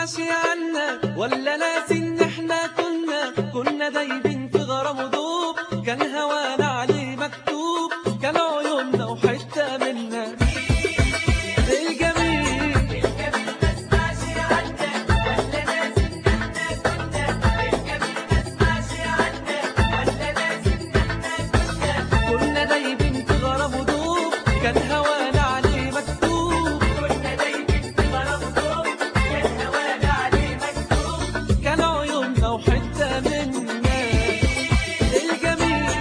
بتسمعش عنا ولا ناسي ان احنا كنا دايبين في غرام ودوب. كان هوانا عليه مكتوب، كان عيوننا وحتة منا. الجميل بسمعش عنا ولا ناسي ان احنا الجميل بسمعش عنا ولا ناسي ان احنا كنا دايبين في غرام ودوب. كان هوانا عليه مكتوب، كنا دايبين في غرام ودوب. كان هوانا عليه مكتوب، كان عيوننا وحتة منا. الجميل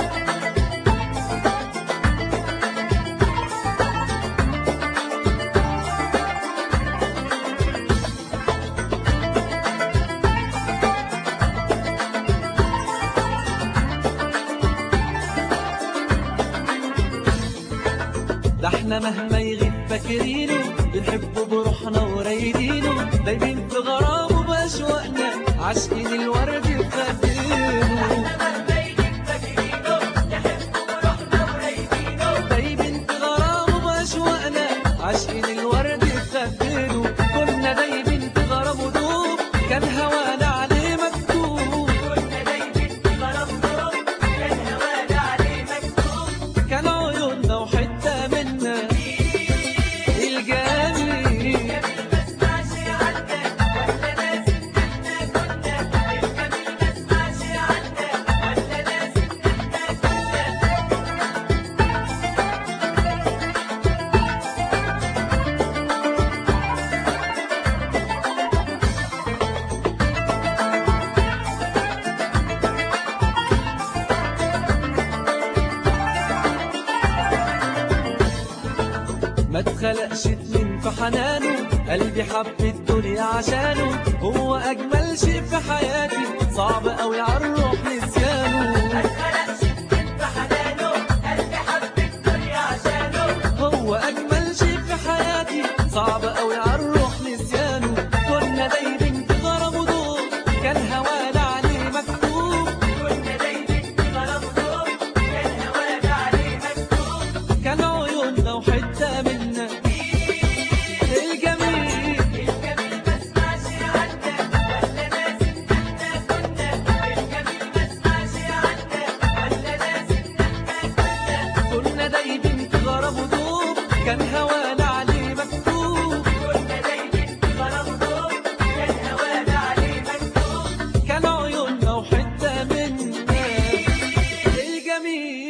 ده احنا مهما يغيب فاكرينه، بنحبه بروحنا ورايدينه. دايبين في غرامه بأشواقنا، عاشقين الورد فاكرينه. مهما يجيب فاكرينه نحبه بروحنا ورايدينه. دايبين في غرامه بأشواقنا، عاشقين الورد فاكرينه. كنا دايبين في غرامه دوب، كان هوانا عليه مكتوب. كنا دايبين في غرام ودوب. كان هوانا عليه مكتوب، كان عيوننا وحتة منا. الجميل بسمعش عنا ولا ناسي ان احنا الجميل بسمعش عنا ولا ناسي ان احنا ما اتخلقش اتنين في حنانه، قلبي حب الدنيا عشانه. هو أجمل شيء في حياتي، صعب أوي عالروح نسيانه. خلقش اتنين في حنانه، قلبي حب الدنيا عشانه. هو أجمل شيء في حياتي، صعب أوي عالروح نسيانه. كنا دايبين في غرام ودوب، كان هوانا عليه مكتوب. كنا دايبين في غرام ودوب. كان هوانا عليه مكتوب، كان عيوننا وحتة منا. الجميل الجميل بسمعش عنا ولا ناسي ان احنا الجميل بسمعش عنا ولا ناسي ان احنا كنا دايبين في غرام ودوب، كان هوانا عليه مكتوب. كنا دايبين في غرام ودوب. كان هوانا عليه مكتوب، كان عيوننا وحتة منا. الجميل